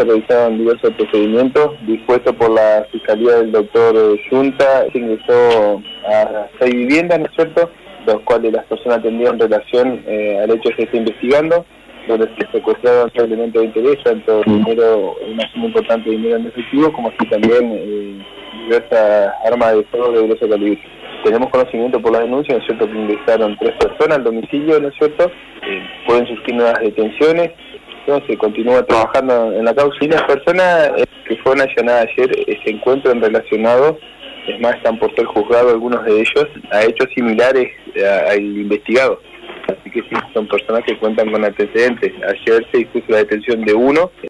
revisaron diversos procedimientos dispuestos por la Fiscalía del doctor Yunta. Se ingresó a 6 viviendas, ¿no es cierto?, los cuales las personas tendrían relación al hecho que se está investigando, donde se secuestraron elementos de interés, tanto dinero, una suma importante de dinero en efectivo, como así también diversas armas de fuego de grueso calibre. Tenemos conocimiento por la denuncia, ¿no es cierto?, que ingresaron 3 personas al domicilio, ¿no es cierto?, pueden surgir nuevas detenciones. Se continúa trabajando en la causa y las personas que fueron allanadas ayer se encuentran relacionados, es más, están por ser juzgados algunos de ellos a hechos similares al investigado. Así que sí, son personas que cuentan con antecedentes. Ayer se dispuso la detención de uno.